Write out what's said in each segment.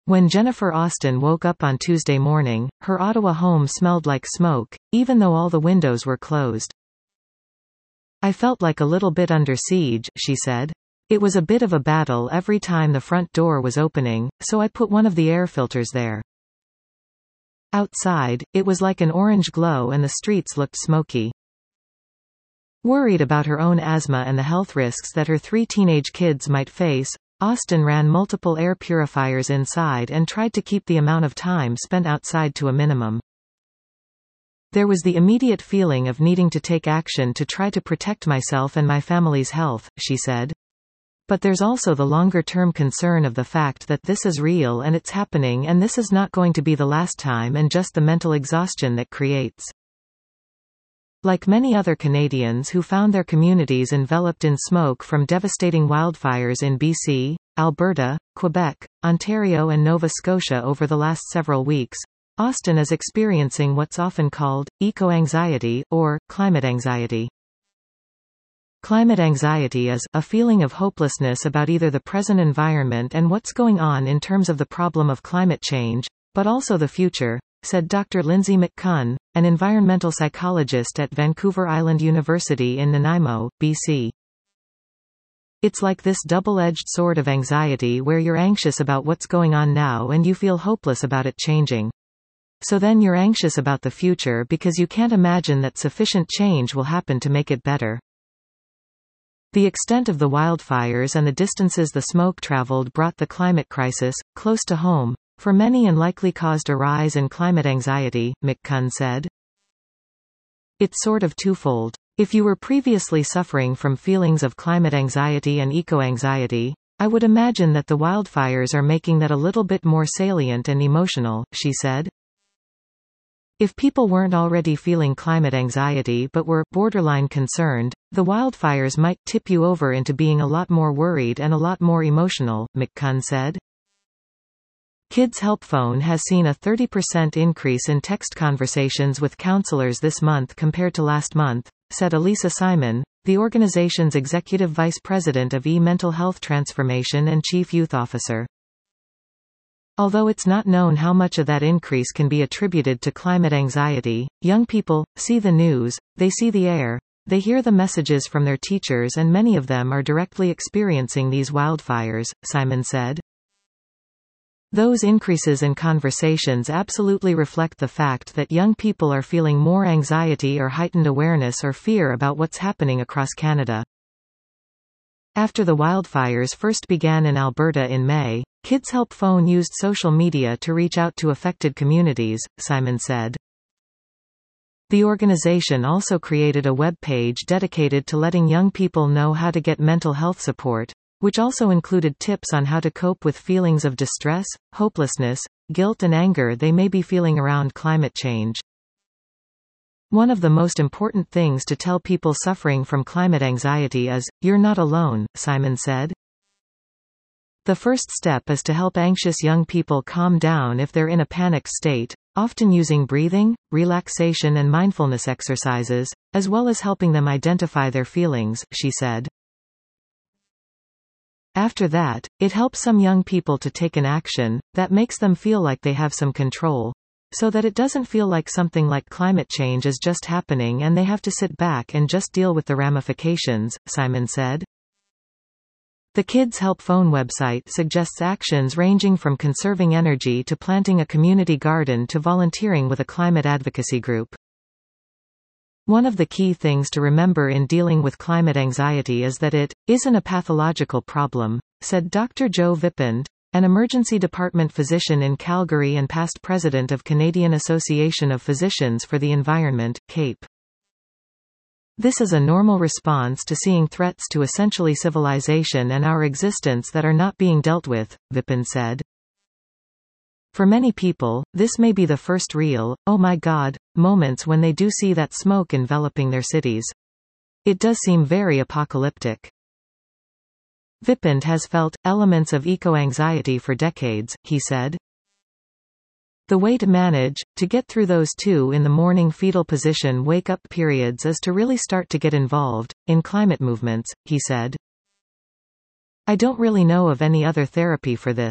When Jennifer Austin woke up on Tuesday morning, her Ottawa home smelled like smoke, even though all the windows were closed. "I felt like a little bit under siege," she said. "It was a bit of a battle every time the front door was opening, so I put one of the air filters there." Outside, it was like an orange glow and the streets looked smoky. Worried about her own asthma and the health risks that her 3 teenage kids might face, Austin ran multiple air purifiers inside and tried to keep the amount of time spent outside to a minimum. "There was the immediate feeling of needing to take action to try to protect myself and my family's health," she said. "But there's also the longer-term concern of the fact that this is real and it's happening and this is not going to be the last time, and just the mental exhaustion that creates." Like many other Canadians who found their communities enveloped in smoke from devastating wildfires in BC, Alberta, Quebec, Ontario and Nova Scotia over the last several weeks, Austin is experiencing what's often called eco-anxiety or climate anxiety. Climate anxiety is a feeling of hopelessness about either the present environment and what's going on in terms of the problem of climate change, but also the future, said Dr. Lindsay McCunn, an environmental psychologist at Vancouver Island University in Nanaimo, BC. "It's like this double-edged sword of anxiety where you're anxious about what's going on now and you feel hopeless about it changing. So then you're anxious about the future because you can't imagine that sufficient change will happen to make it better." The extent of the wildfires and the distances the smoke traveled brought the climate crisis close to home for many and likely caused a rise in climate anxiety, McCunn said. "It's sort of twofold. If you were previously suffering from feelings of climate anxiety and eco-anxiety, I would imagine that the wildfires are making that a little bit more salient and emotional," she said. "If people weren't already feeling climate anxiety but were borderline concerned, the wildfires might tip you over into being a lot more worried and a lot more emotional," McCunn said. Kids Help Phone has seen a 30% increase in text conversations with counselors this month compared to last month, said Elisa Simon, the organization's executive vice president of e-mental health transformation and chief youth officer. Although it's not known how much of that increase can be attributed to climate anxiety, young people see the news, they see the air, they hear the messages from their teachers, and many of them are directly experiencing these wildfires, Simon said. Those increases in conversations absolutely reflect the fact that young people are feeling more anxiety or heightened awareness or fear about what's happening across Canada. After the wildfires first began in Alberta in May, Kids Help Phone used social media to reach out to affected communities, Simon said. The organization also created a web page dedicated to letting young people know how to get mental health support, which also included tips on how to cope with feelings of distress, hopelessness, guilt and anger they may be feeling around climate change. "One of the most important things to tell people suffering from climate anxiety is, you're not alone," Simon said. "The first step is to help anxious young people calm down if they're in a panicked state, often using breathing, relaxation and mindfulness exercises, as well as helping them identify their feelings," she said. After that, it helps some young people to take an action that makes them feel like they have some control, so that it doesn't feel like something like climate change is just happening and they have to sit back and just deal with the ramifications, Simon said. The Kids Help Phone website suggests actions ranging from conserving energy to planting a community garden to volunteering with a climate advocacy group. "One of the key things to remember in dealing with climate anxiety is that it isn't a pathological problem," said Dr. Joe Vipond, an emergency department physician in Calgary and past president of Canadian Association of Physicians for the Environment, CAPE. "This is a normal response to seeing threats to essentially civilization and our existence that are not being dealt with," Vipond said. For many people, this may be the first real, "oh my God," moments when they do see that smoke enveloping their cities. It does seem very apocalyptic. Vipond has felt elements of eco-anxiety for decades, he said. "The way to manage, to get through those 2 in the morning fetal position wake-up periods is to really start to get involved in climate movements," he said. "I don't really know of any other therapy for this.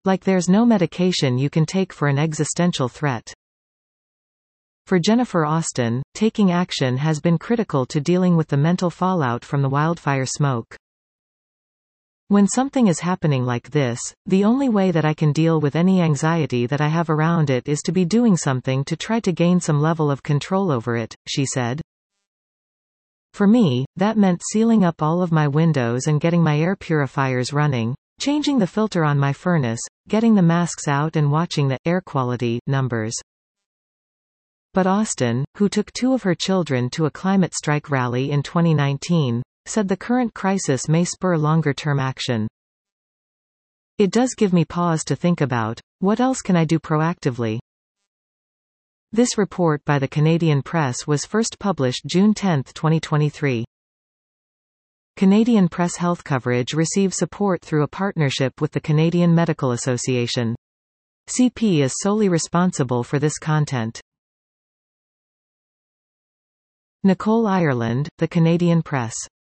Like there's no medication you can take for an existential threat. For Jennifer Austin, taking action has been critical to dealing with the mental fallout from the wildfire smoke. When something is happening like this, the only way that I can deal with any anxiety that I have around it is to be doing something to try to gain some level of control over it, she said. For me, that meant sealing up all of my windows and getting my air purifiers running, changing the filter on my furnace, getting the masks out and watching the air quality numbers. But Austin, who took 2 of her children to a climate strike rally in 2019, said the current crisis may spur longer-term action. It does give me pause to think about, what else can I do proactively? This report by the Canadian Press was first published June 10, 2023. Canadian Press health coverage receives support through a partnership with the Canadian Medical Association. CP is solely responsible for this content. Nicole Ireland, The Canadian Press.